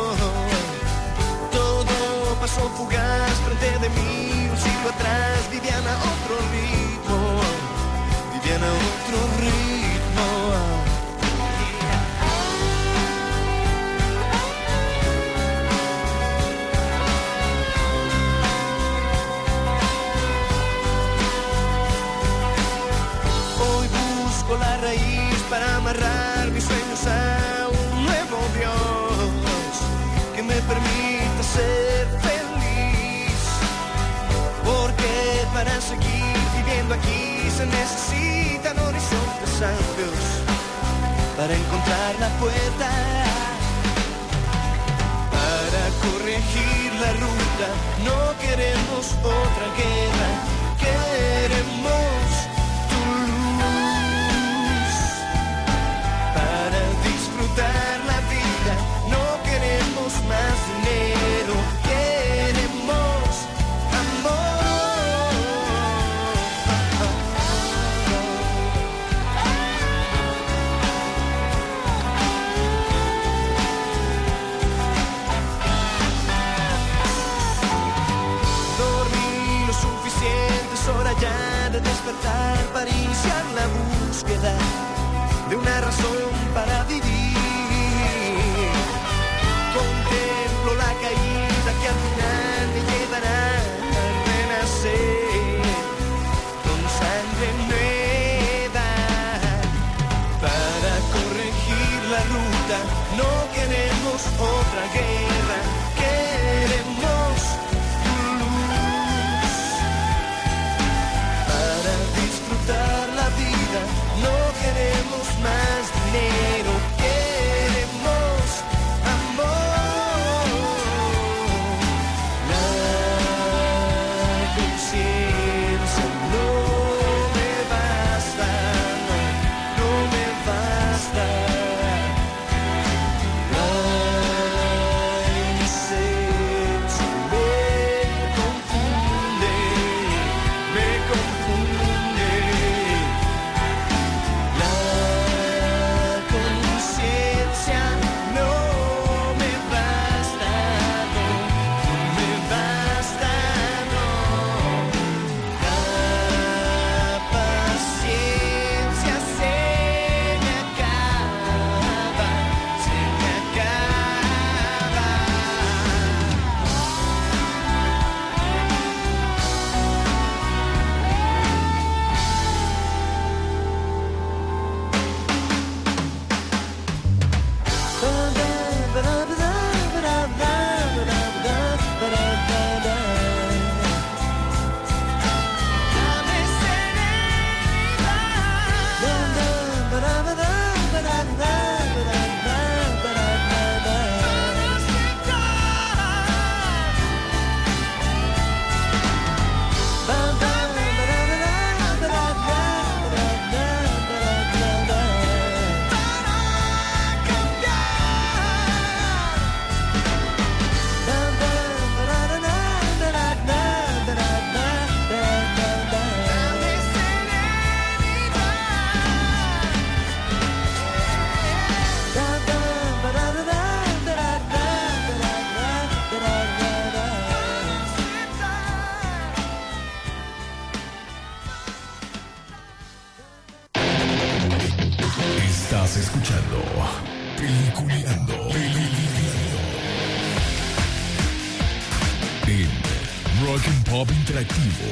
Todo pasó fugaz frente de mí, un siglo atrás vivían a otro ritmo, vivían a otro ritmo. Hoy busco la raíz para amarrar mis sueños a un nuevo Dios. cuando aquí se necesitan horizontes amplios para encontrar la puerta, para corregir la ruta. No queremos otra guerra, queremos tu luz para disfrutar la vida. No queremos más dinero, queremos amor. Dormí lo suficiente, es hora ya de despertar para iniciar la búsqueda de una razón para vivir. Contemplo la caída que al final me llevará a renacer con sangre nueva para corregir la ruta. No queremos otra guerra, queremos tu luz para disfrutar la vida. No queremos más dinero, queremos amor. La conciencia no me basta, no, no me basta. La inocencia me confunde, me confunde. La conciencia no me basta, no, no me basta, no. La paciencia se me acaba, se me acaba. Dame Estás escuchando Peliculeando. Peliculeando. En Rock and Pop Interactivo.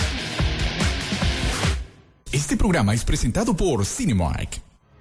Este programa es presentado por Cinemark.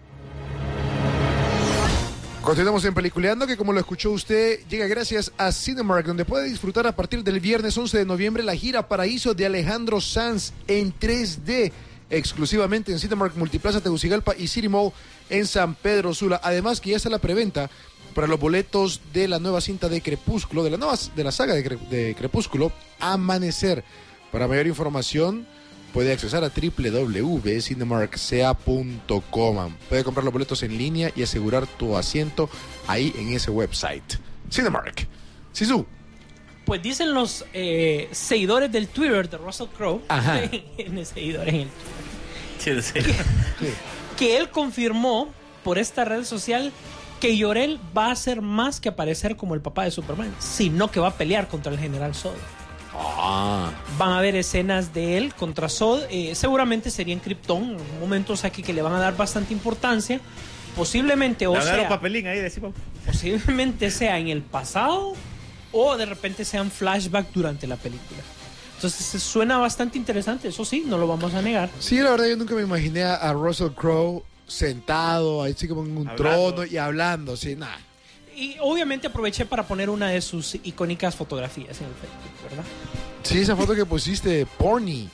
Continuamos en Peliculeando, que como lo escuchó usted, llega gracias a Cinemark, donde puede disfrutar a partir del viernes once de noviembre la gira Paraíso de Alejandro Sanz en tres D, exclusivamente en Cinemark Multiplaza Tegucigalpa y City Mall en San Pedro Sula. Además que ya está la preventa para los boletos de la nueva cinta de Crepúsculo, de la nueva de la saga de, Cre, de Crepúsculo, Amanecer. Para mayor información puede accesar a doble u doble u doble u punto cinemark c a punto com. Puede comprar los boletos en línea y asegurar tu asiento ahí en ese website. Cinemark. Sisu. Pues dicen los eh, seguidores del Twitter de Russell Crowe, Ajá. en el seguidor en el Twitter, Sí, sí. que, que él confirmó por esta red social que Jor-El va a hacer más que aparecer como el papá de Superman, sino que va a pelear contra el General Zod. Ah. Van a haber escenas de él contra Zod, eh, seguramente sería en Krypton, momentos aquí que le van a dar bastante importancia, posiblemente o Le van a dar un sea, papelín ahí, decimos. posiblemente sea en el pasado o de repente sean flashback durante la película. Entonces suena bastante interesante, eso sí, no lo vamos a negar. Sí, la verdad yo nunca me imaginé a, a Russell Crowe sentado ahí así como en un Hablando. trono y hablando, sí, nada. Y obviamente aproveché para poner una de sus icónicas fotografías en el Facebook, ¿verdad? Sí, esa foto que pusiste, porny.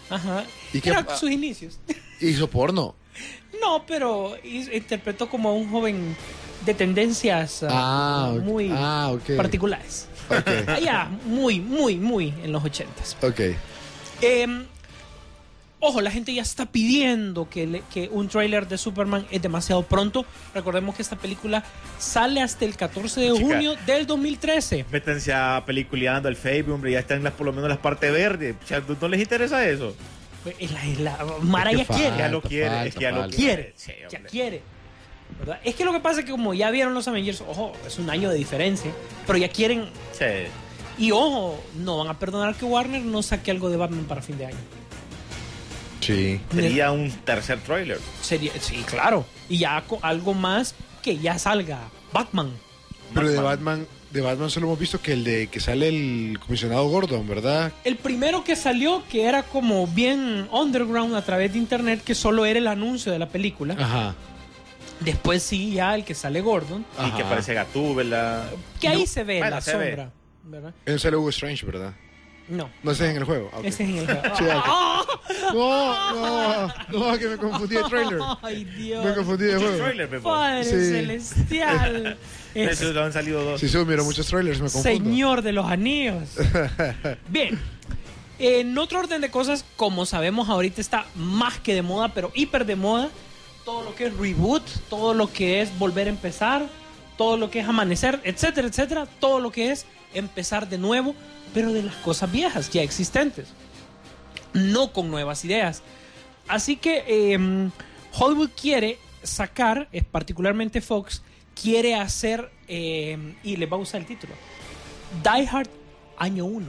Ajá. ¿Y qué- Era sus inicios. Hizo porno. No, pero hizo- interpretó como un joven de tendencias ah, Ah, ok. muy Ah, ok. particulares. Ok. Allá, muy, muy, muy en los ochentas. Ok. Eh, ojo, la gente ya está pidiendo que, le- que un tráiler de Superman es demasiado pronto. Recordemos que esta película sale hasta el catorce de Chica. junio del dos mil trece. Métanse a peliculeando al Facebook, hombre, ya están las, por lo menos las partes verdes. O sea, ¿no, no les interesa eso? Es la, es la- Mara Es que ya quiere. falta, Ya lo quiere, falta, es que ya lo falta. quiere, Sí, ya hombre. quiere. ¿Verdad? Es que lo que pasa es que como ya vieron los Avengers, ojo, es un año de diferencia, pero ya quieren, Sí. y ojo, no van a perdonar que Warner no saque algo de Batman para fin de año. Sí. Sería un tercer tráiler. Sería, sí, claro, y ya co- algo más que ya salga Batman. Pero de Batman. Batman, de Batman solo hemos visto que el de que sale el comisionado Gordon, ¿verdad? El primero que salió, que era como bien underground a través de internet, que solo era el anuncio de la película. Ajá. Después sí, ya el que sale Gordon, Y Ajá. que parece Gatúbela. que ahí se ve Bueno, la se ve. sombra. ¿Verdad? Él sale Hugo Strange, ¿verdad? No, No ese es en el juego. Ah, ok. ese es en el juego. Sí, ok. No, no, no, que me confundí de trailer. Ay, Dios. Me confundí de Muchos juego. trailers, Pepo. Padre Sí. celestial. Es Esos han salido dos. Si subo, miro muchos trailers, me confundo. Señor de los anillos. Bien. En otro orden de cosas, como sabemos, ahorita está más que de moda, pero hiper de moda. Todo lo que es reboot, todo lo que es volver a empezar, todo lo que es amanecer, etcétera, etcétera. Todo lo que es empezar de nuevo, pero de las cosas viejas, ya existentes. No con nuevas ideas. Así que eh, Hollywood quiere sacar, eh, particularmente Fox, quiere hacer, eh, y les va a usar el título, Die Hard Año uno.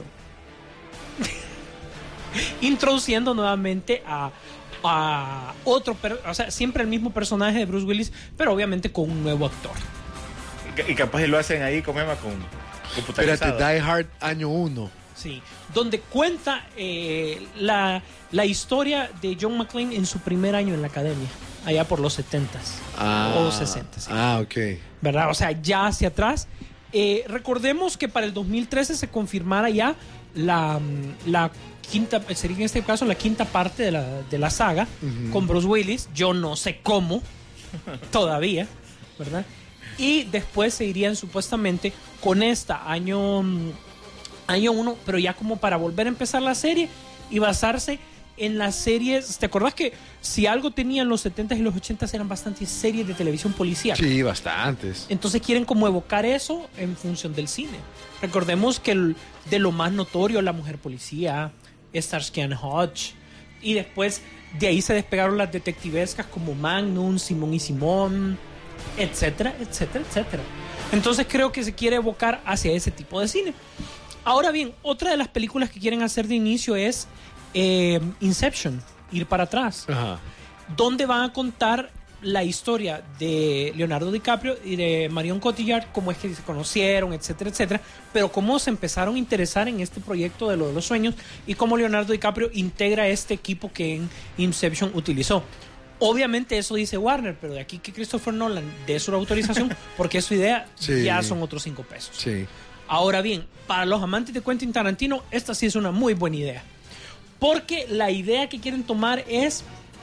Introduciendo nuevamente a, a otro, per- o sea, siempre el mismo personaje de Bruce Willis, pero obviamente con un nuevo actor. Y capaz lo hacen ahí con Emma con Espérate, computarizado. Die Hard año uno. Sí, donde cuenta eh, la, la historia de John McClane en su primer año en la academia, allá por los setentas o sesentas. Sí. Ah, ok. ¿Verdad? O sea, ya hacia atrás. Eh, recordemos que para el dos mil trece se confirmara ya la, la quinta, sería en este caso la quinta parte de la, de la saga Ujú. con Bruce Willis. Yo no sé cómo todavía, ¿verdad? Y después se irían supuestamente con esta año año uno, pero ya como para volver a empezar la serie y basarse en las series. ¿Te acordás que si algo tenían los setentas y los ochentas eran bastantes series de televisión policial? Sí, bastantes. Entonces quieren como evocar eso en función del cine. Recordemos que el- de lo más notorio, La Mujer Policía, Starsky and Hutch, y después de ahí se despegaron las detectivescas como Magnum, Simón y Simón, etcétera, etcétera, etcétera. Entonces creo que se quiere evocar hacia ese tipo de cine. Ahora bien, otra de las películas que quieren hacer de inicio es eh, Inception, ir para atrás, Ajá. donde van a contar la historia de Leonardo DiCaprio y de Marion Cotillard, cómo es que se conocieron, etcétera, etcétera, pero cómo se empezaron a interesar en este proyecto de lo de los sueños y cómo Leonardo DiCaprio integra este equipo que en Inception utilizó. Obviamente eso dice Warner, pero de aquí que Christopher Nolan dé su autorización, porque es su idea, Sí. ya son otros cinco pesos. Sí. Ahora bien, para los amantes de Quentin Tarantino, esta sí es una muy buena idea. Porque la idea que quieren tomar es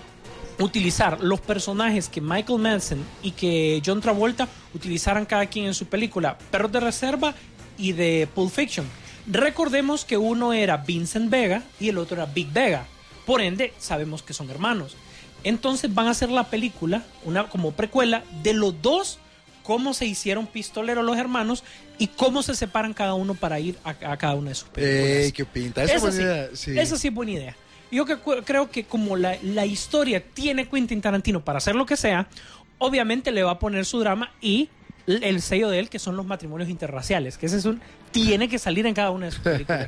utilizar los personajes que Michael Madsen y que John Travolta utilizaran cada quien en su película Perros de Reserva y de Pulp Fiction. Recordemos que uno era Vincent Vega y el otro era Big Vega. Por ende, sabemos que son hermanos. Entonces van a hacer la película, una como precuela, de los dos, cómo se hicieron pistoleros los hermanos y cómo se separan cada uno para ir a, a cada una de sus películas. Ey, qué pinta. Esa es Esa buena sí, idea. Sí. esa sí es buena idea. Yo que, cu- creo que como la, la historia tiene Quentin Tarantino para hacer lo que sea, obviamente le va a poner su drama y l- el sello de él, que son los matrimonios interraciales, que ese es un tiene que salir en cada una de sus películas.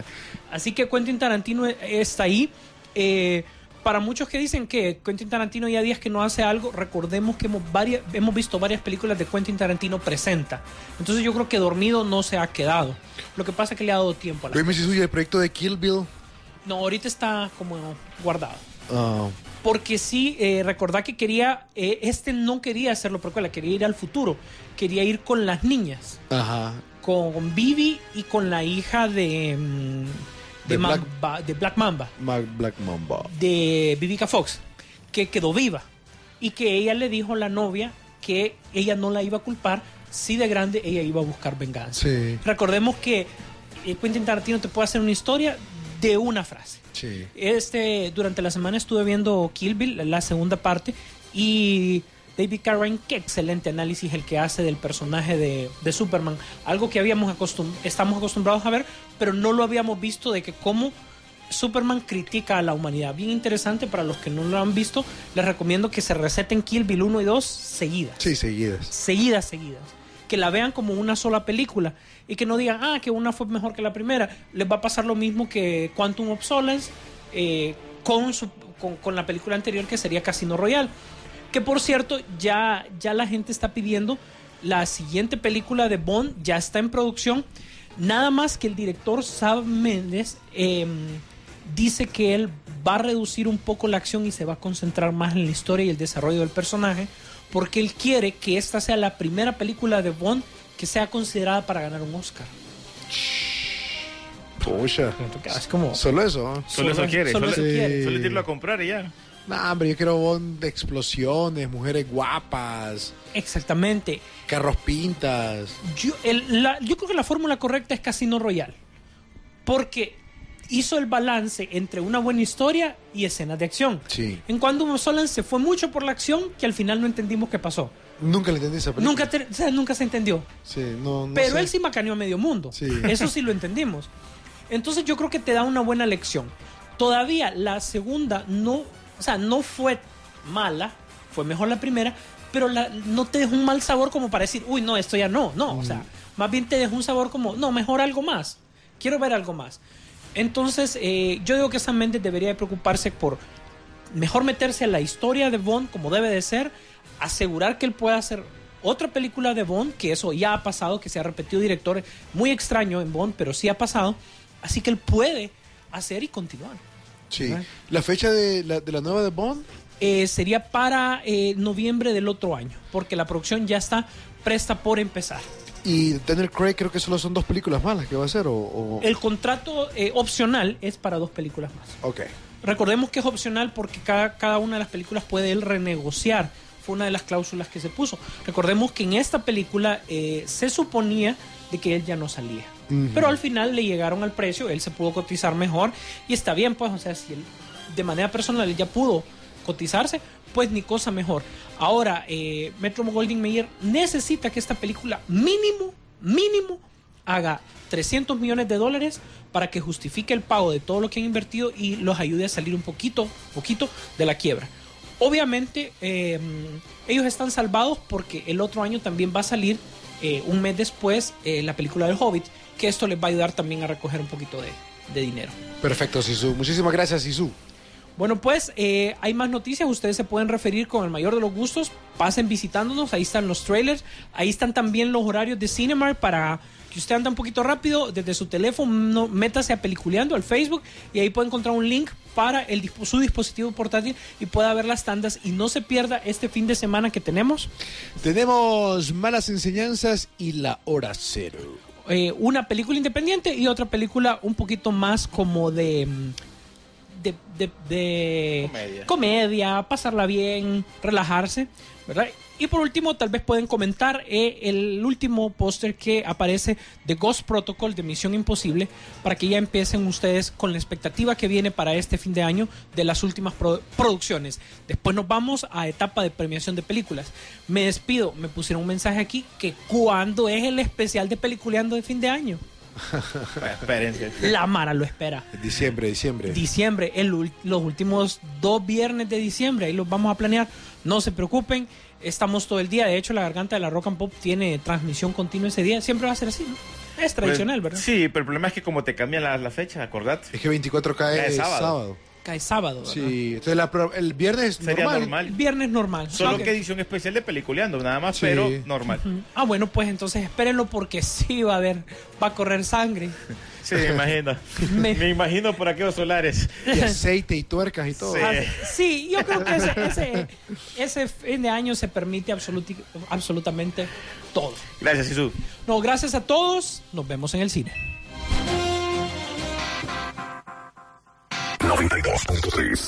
Así que Quentin Tarantino e- está ahí. Eh, para muchos que dicen que Quentin Tarantino ya días que no hace algo, recordemos que hemos, varias, hemos visto varias películas de Quentin Tarantino presenta. Entonces yo creo que dormido no se ha quedado. Lo que pasa es que le ha dado tiempo a la... Luis me suyo el proyecto de Kill Bill. No, ahorita está como guardado. Ah, Porque sí, eh, recordá que quería, eh, este no quería hacerlo precuela, quería ir al futuro, quería ir con las niñas, ajá. con Bibi y con la hija de, mm, de, De Black- Mamba- de Black Mamba, Ma- Black Mamba. de Vivica Fox, que quedó viva y que ella le dijo a la novia que ella no la iba a culpar si de grande ella iba a buscar venganza. Sí. Recordemos que eh, Quentin Tarantino te puede hacer una historia de una frase. Sí. Este, durante la semana estuve viendo Kill Bill, la segunda parte, y David Carradine, qué excelente análisis el que hace del personaje de, de Superman, algo que habíamos acostum- estamos acostumbrados a ver, pero no lo habíamos visto, de que cómo Superman critica a la humanidad. Bien interesante. Para los que no lo han visto, les recomiendo que se receten Kill Bill uno y dos seguidas. Sí, seguidas. Seguidas, seguidas. Que la vean como una sola película y que no digan, ah, que una fue mejor que la primera. Les va a pasar lo mismo que Quantum of Solace eh, con, su, con, con la película anterior, que sería Casino Royale. Que por cierto, ya, ya la gente está pidiendo la siguiente película de Bond, ya está en producción. Nada más que el director Sam Mendes eh, dice que él va a reducir un poco la acción y se va a concentrar más en la historia y el desarrollo del personaje, porque él quiere que esta sea la primera película de Bond que sea considerada para ganar un Oscar. Pucha. Es como... Solo eso. ¿eh? Solo eso quiere. Solo Solo, eso quiere. solo irlo a comprar y ya. Nah, hombre, yo quiero Bond de explosiones, mujeres guapas, Exactamente. carros pintas. Yo, el- la- yo creo que la fórmula correcta es Casino Royale, porque hizo el balance entre una buena historia y escenas de acción. Sí. En Quantum of Solace se fue mucho por la acción que al final no entendimos qué pasó. Nunca le entendí esa película. Nunca, te- o sea, nunca se entendió. Sí, no, no Pero sé. él sí macaneó a medio mundo. Sí. Eso sí lo entendimos. Entonces yo creo que te da una buena lección. Todavía la segunda no, o sea, no fue mala, fue mejor la primera, pero la- no te dejó un mal sabor como para decir, uy, no, esto ya no, no. O sea, más bien te dejó un sabor como, no, mejor algo más. Quiero ver algo más. Entonces, eh, yo digo que Sam Mendes debería de preocuparse por mejor meterse a la historia de Bond como debe de ser, asegurar que él pueda hacer otra película de Bond, que eso ya ha pasado, que se ha repetido directores, muy extraño en Bond, pero sí ha pasado, así que él puede hacer y continuar. Sí. La fecha de la, de la nueva de Bond. Eh, sería para eh, noviembre del otro año, porque la producción ya está presta por empezar. Y Daniel Craig creo que solo son dos películas más las que va a hacer. O, o- El contrato eh, opcional es para dos películas más. Ok. Recordemos que es opcional porque cada, cada una de las películas puede él renegociar. Fue una de las cláusulas que se puso. Recordemos que en esta película eh, se suponía de que él ya no salía. Ujú. Pero al final le llegaron al precio, él se pudo cotizar mejor y está bien, pues, o sea, si él de manera personal él ya pudo cotizarse, pues ni cosa mejor. Ahora, eh, Metro Goldwyn Mayer necesita que esta película mínimo, mínimo, haga trescientos millones de dólares para que justifique el pago de todo lo que han invertido y los ayude a salir un poquito, poquito de la quiebra. Obviamente, eh, ellos están salvados porque el otro año también va a salir, eh, un mes después, eh, la película del Hobbit, que esto les va a ayudar también a recoger un poquito de, de dinero. Perfecto, Sisu. Muchísimas gracias, Sisu. Bueno, pues eh, hay más noticias, ustedes se pueden referir con el mayor de los gustos, pasen visitándonos, ahí están los trailers, ahí están también los horarios de Cinemark para que usted anda un poquito rápido, desde su teléfono, no, métase a Peliculeando al Facebook y ahí puede encontrar un link para el, dispo- su dispositivo portátil y pueda ver las tandas y no se pierda este fin de semana que tenemos. Tenemos Malas Enseñanzas y La Hora Cero. Eh, una película independiente y otra película un poquito más como de... mm, de, de, de Comedia. comedia, pasarla bien, relajarse, ¿verdad? Y por último, tal vez pueden comentar eh, el último póster que aparece de Ghost Protocol de Misión Imposible para que ya empiecen ustedes con la expectativa que viene para este fin de año de las últimas pro- producciones. Después nos vamos a etapa de premiación de películas. Me despido, me pusieron un mensaje aquí que ¿cuándo es el especial de Peliculeando de fin de año? Espérense. La Mara lo espera. Diciembre, diciembre. Diciembre, el ul- los últimos dos viernes de diciembre, ahí los vamos a planear. No se preocupen, estamos todo el día. De hecho, la Garganta de la Rock and Pop tiene transmisión continua ese día. Siempre va a ser así, ¿no? Es tradicional, Pues, ¿verdad? Sí, pero el problema es que como te cambian la, la fecha, acordate. Es que veinticuatro cae Cae sábado. sábado. Cae sábado, ¿verdad? Sí, entonces la pro- el viernes Sería normal. El normal. viernes normal. Solo Ok. que edición especial de Peliculeando, nada más, Sí. pero normal. Ah, bueno, pues entonces espérenlo porque sí va a haber, va a correr sangre. Sí, me imagino. Me- Me imagino por aquellos solares. Y aceite y tuercas y todo. Sí. Ah, sí, yo creo que ese, ese, ese fin de año se permite absoluti- absolutamente todo. Gracias, Isu. No, gracias a todos. Nos vemos en el cine. dos punto tres.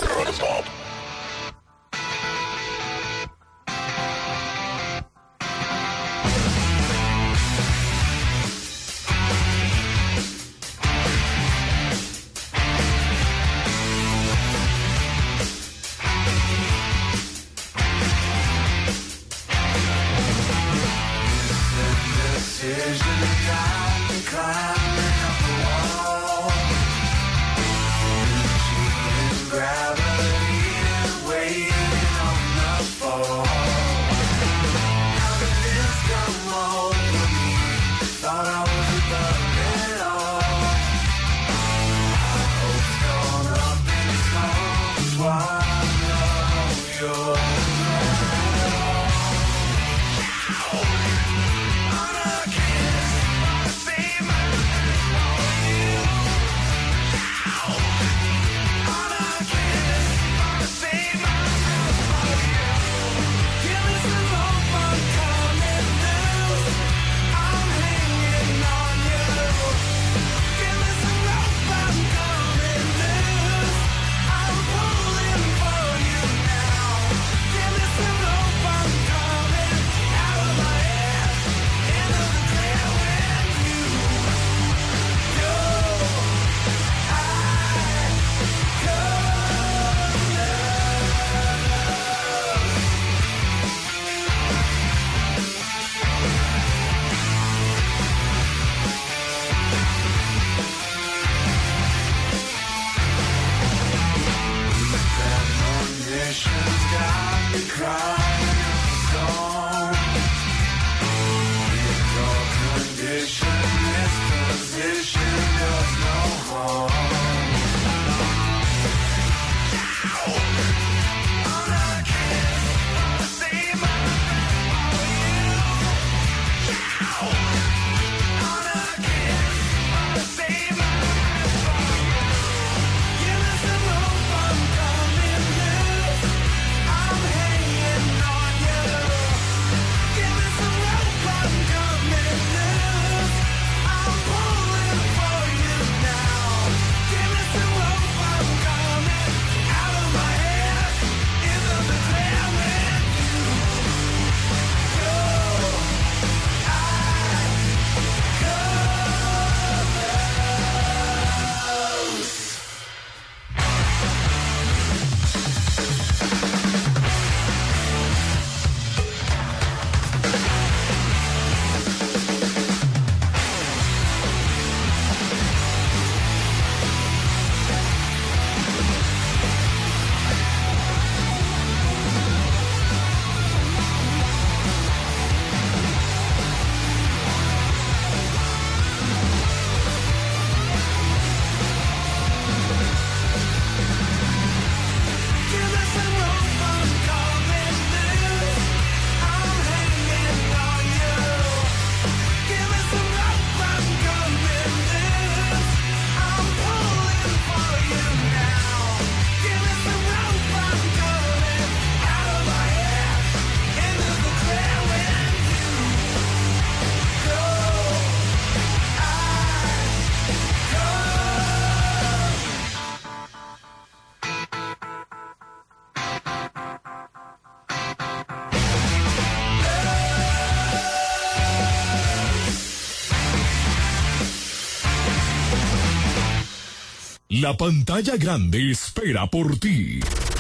La pantalla grande espera por ti.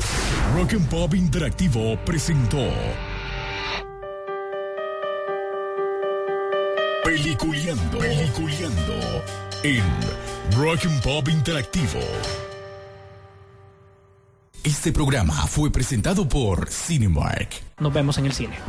Rock and Pop Interactivo presentó Peliculeando, Peliculeando en Rock and Pop Interactivo. Este programa fue presentado por Cinemark. Nos vemos en el cine.